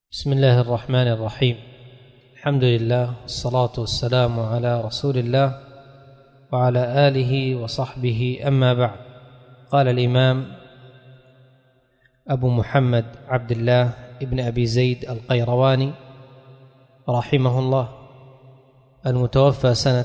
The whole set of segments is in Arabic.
بسم الله الرحمن الرحيم. الحمد لله والصلاة والسلام على رسول الله وعلى آله وصحبه، أما بعد. قال الإمام أبو محمد عبد الله ابن أبي زيد القيرواني رحمه الله، المتوفى سنة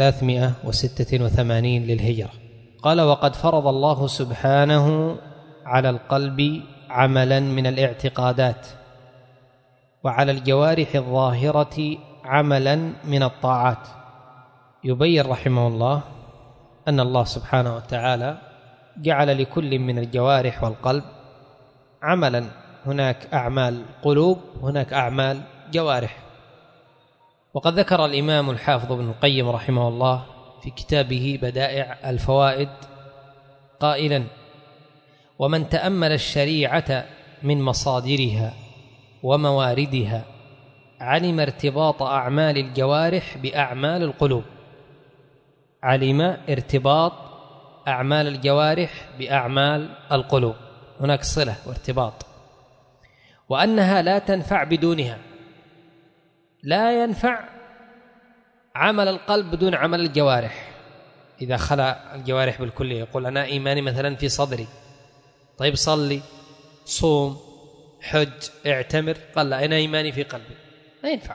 386 للهجرة، قال: وقد فرض الله سبحانه على القلب عملا من الاعتقادات، وعلى الجوارح الظاهرة عملا من الطاعات. يبين رحمه الله أن الله سبحانه وتعالى جعل لكل من الجوارح والقلب عملا، هناك أعمال قلوب، هناك أعمال جوارح. وقد ذكر الإمام الحافظ ابن القيم رحمه الله في كتابه بدائع الفوائد قائلا: ومن تأمل الشريعة من مصادرها ومواردها علم ارتباط أعمال الجوارح بأعمال القلوب، علم ارتباط أعمال الجوارح بأعمال القلوب، هناك صلة وارتباط، وأنها لا تنفع بدونها. لا ينفع عمل القلب بدون عمل الجوارح. إذا خلى الجوارح بالكلية، يقول أنا إيماني مثلا في صدري، طيب صلي، صوم، حج، اعتمر، قال لا، أنا إيماني في قلبي، ما ينفع.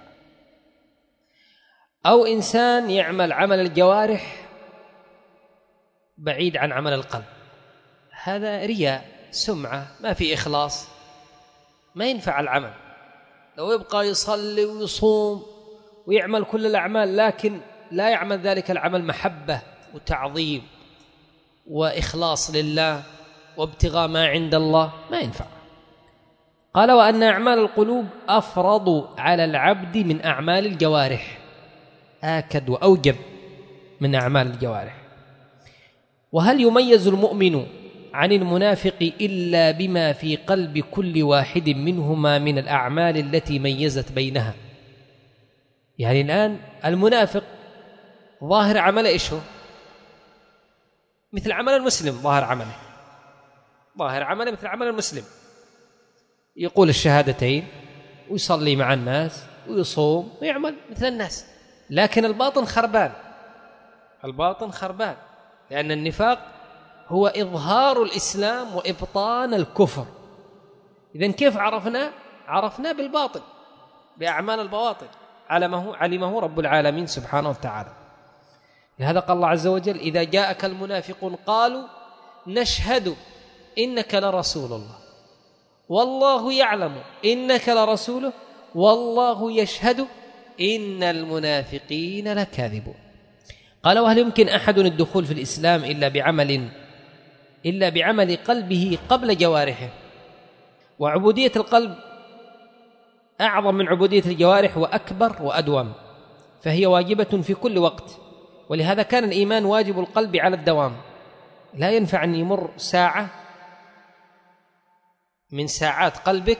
أو إنسان يعمل عمل الجوارح بعيد عن عمل القلب، هذا رياء، سمعة، ما في إخلاص، ما ينفع العمل. لو يبقى يصلي ويصوم ويعمل كل الأعمال لكن لا يعمل ذلك العمل محبة وتعظيم وإخلاص لله وابتغاء ما عند الله، ما ينفع. قال: وأن أعمال القلوب أفرض على العبد من أعمال الجوارح، آكد وأوجب من أعمال الجوارح. وهل يميز المؤمن عن المنافق إلا بما في قلب كل واحد منهما من الأعمال التي ميزت بينها؟ يعني الآن المنافق ظاهر عمله إيش هو؟ مثل عمل المسلم، ظاهر عمله مثل عمل المسلم، يقول الشهادتين ويصلي مع الناس ويصوم ويعمل مثل الناس، لكن الباطن خربان، لأن النفاق هو إظهار الإسلام وإبطان الكفر. إذن كيف عرفنا بالباطن، بأعمال البواطن، علمه رب العالمين سبحانه وتعالى. لهذا قال الله عز وجل: إذا جاءك المنافقون قالوا نشهد إنك لرسول الله والله يعلم إنك لرسوله والله يشهد إن المنافقين لكاذبون. قال: وهل يمكن أحد الدخول في الإسلام إلا بعمل قلبه قبل جوارحه؟ وعبودية القلب أعظم من عبودية الجوارح وأكبر وأدوم، فهي واجبة في كل وقت. ولهذا كان الإيمان واجب القلب على الدوام. لا ينفع أن يمر ساعة من ساعات قلبك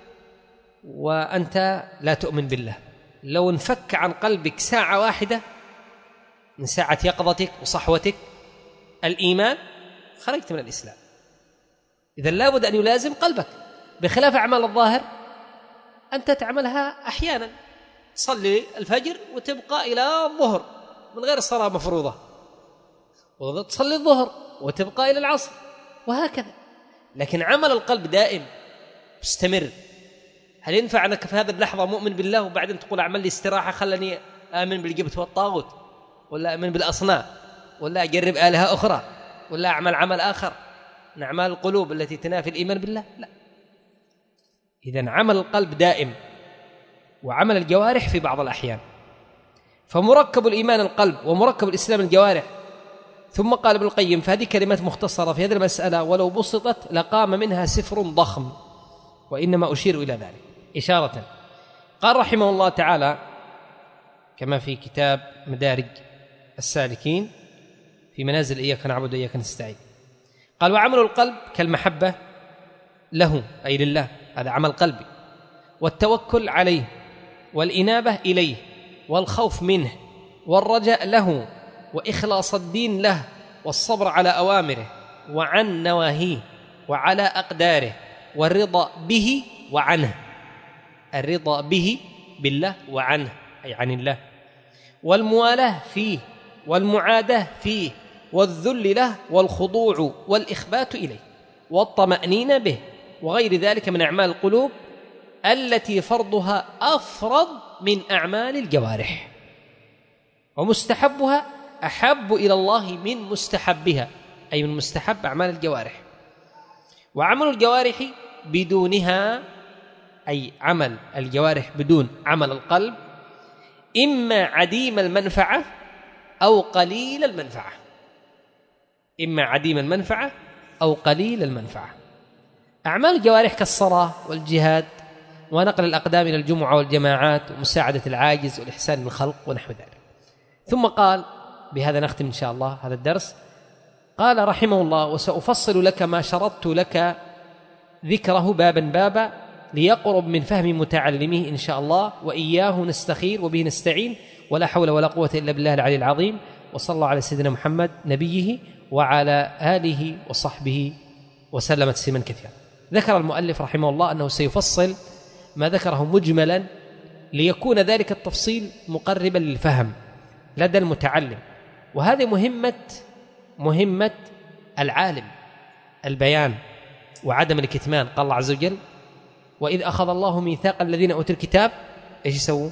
وأنت لا تؤمن بالله. لو انفك عن قلبك ساعة واحدة من ساعة يقظتك وصحوتك الإيمان، خرجت من الإسلام. إذن لابد أن يلازم قلبك، بخلاف أعمال الظاهر أنت تعملها أحيانا، تصلي الفجر وتبقى إلى الظهر من غير الصلاة مفروضة، وتصلي الظهر وتبقى إلى العصر، وهكذا. لكن عمل القلب دائم مستمر. هل ينفع أنك في هذه اللحظة مؤمن بالله وبعدين تقول أعمل لي استراحة، خلني آمن بالجبت والطاغوت، ولا آمن بالأصنام، ولا أجرب آلهة أخرى، ولا أعمل عمل آخر من أعمال القلوب التي تنافي الإيمان بالله؟ لا. إذن عمل القلب دائم، وعمل الجوارح في بعض الأحيان. فمركب الإيمان القلب ومركب الإسلام الجوارح. ثم قال ابن القيم، فهذه كلمات مختصرة في هذه المسألة، ولو بسطت لقام منها سفر ضخم، وإنما أشير إلى ذلك إشارة. قال رحمه الله تعالى كما في كتاب مدارج السالكين في منازل إياك نعبد وإياك نستعين، قال: وعمل القلب كالمحبة له، أي لله، هذا عمل قلبي، والتوكل عليه، والإنابة إليه، والخوف منه، والرجاء له، وإخلاص الدين له، والصبر على أوامره وعن نواهيه، وعلى أقداره، والرضا به وعنه، الرضا به بالله وعنه أي عن الله، والموالاة فيه، والمعاداة فيه، والذل له، والخضوع والإخبات إليه، والطمأنينة به، وغير ذلك من أعمال القلوب التي فرضها أفرض من أعمال الجوارح، ومستحبها أحب إلى الله من مستحبها، أي من مستحب أعمال الجوارح. وعمل الجوارح بدونها، أي عمل الجوارح بدون عمل القلب، إما عديم المنفعة أو قليل المنفعة، إما عديم المنفعة أو قليل المنفعة. أعمال الجوارح كالصلاة والجهاد ونقل الأقدام إلى الجمعة والجماعات ومساعدة العاجز والإحسان للخلق ونحو ذلك. ثم قال، بهذا نختم إن شاء الله هذا الدرس، قال رحمه الله: وسأفصل لك ما شرطت لك ذكره بابا بابا ليقرب من فهم متعلمه إن شاء الله، وإياه نستخير وبه نستعين، ولا حول ولا قوة إلا بالله العلي العظيم. وصلى الله على سيدنا محمد نبيه وعلى آله وصحبه وسلم تسليما كثيرا. ذكر المؤلف رحمه الله أنه سيفصل ما ذكره مجملا ليكون ذلك التفصيل مقربا للفهم لدى المتعلم، وهذه مهمة العالم، البيان وعدم الكتمان. قال الله عز وجل: وإذ أخذ الله ميثاق الذين أوتوا الكتاب إيش يسووا؟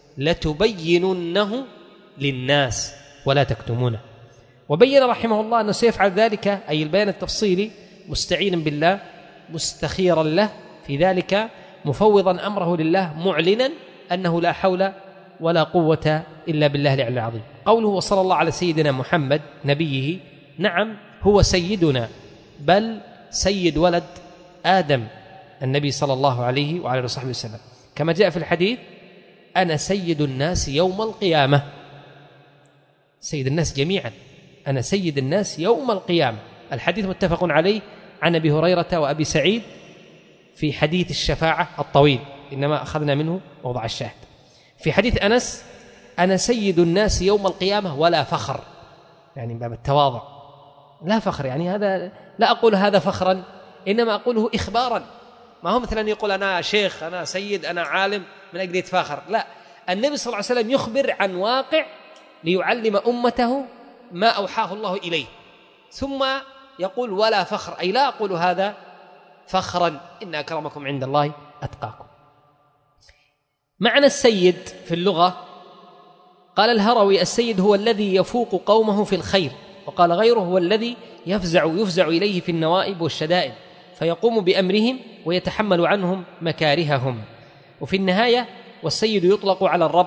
لتبيننه للناس ولا تكتمونه. وبين رحمه الله أنه سيفعل ذلك، أي البيان التفصيلي، مستعينا بالله، مستخيرا له في ذلك، مفوضا أمره لله، معلنا أنه لا حول ولا قوة إلا بالله العلي العظيم. قوله: وصلى الله على سيدنا محمد نبيه، نعم هو سيدنا، بل سيد ولد آدم النبي صلى الله عليه وعلى آله وصحبه وسلم، كما جاء في الحديث: أنا سيد الناس يوم القيامة. سيد الناس جميعا، أنا سيد الناس يوم القيامة. الحديث متفق عليه عن أبي هريرة وأبي سعيد في حديث الشفاعة الطويل، إنما أخذنا منه موضع الشاهد. في حديث أنس: أنا سيد الناس يوم القيامة ولا فخر، يعني من باب التواضع، لا فخر، يعني هذا لا أقول هذا فخرا، إنما أقوله إخبارا. ما هو مثلا يقول أنا شيخ، أنا سيد، أنا عالم من أجل يتفاخر، لا، النبي صلى الله عليه وسلم يخبر عن واقع ليعلم أمته ما أوحاه الله إليه، ثم يقول ولا فخر، أي لا أقول هذا فخرا، إن أكرمكم عند الله أتقاكم. معنى السيد في اللغة، قال الهروي: السيد هو الذي يفوق قومه في الخير، وقال غيره: هو الذي يفزع إليه في النوائب والشدائد، فيقوم بأمرهم ويتحمل عنهم مكارههم. وفي النهاية: والسيد يطلق على الرب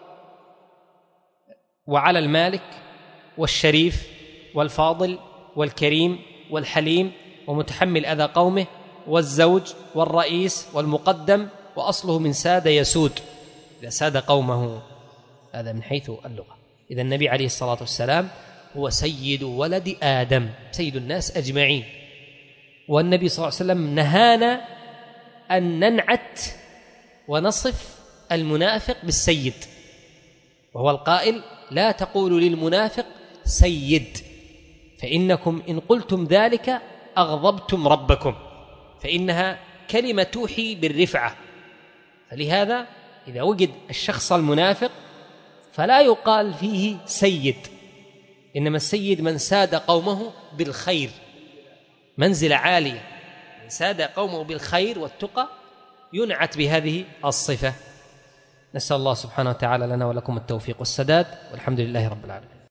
وعلى المالك والشريف والفاضل والكريم والحليم ومتحمل أذى قومه والزوج والرئيس والمقدم، وأصله من ساد يسود، إذا ساد قومه، هذا من حيث اللغة. إذا النبي عليه الصلاة والسلام هو سيد ولد آدم، سيد الناس أجمعين. والنبي صلى الله عليه وسلم نهانا أن ننعت ونصف المنافق بالسيد، وهو القائل: لا تقولوا للمنافق سيد، فإنكم إن قلتم ذلك أغضبتم ربكم، فإنها كلمة توحي بالرفعة. فلهذا إذا وجد الشخص المنافق فلا يقال فيه سيد، إنما السيد من ساد قومه بالخير، منزلة عالية، من ساد قومه بالخير والتقى ينعت بهذه الصفة. نسأل الله سبحانه وتعالى لنا ولكم التوفيق والسداد، والحمد لله رب العالمين.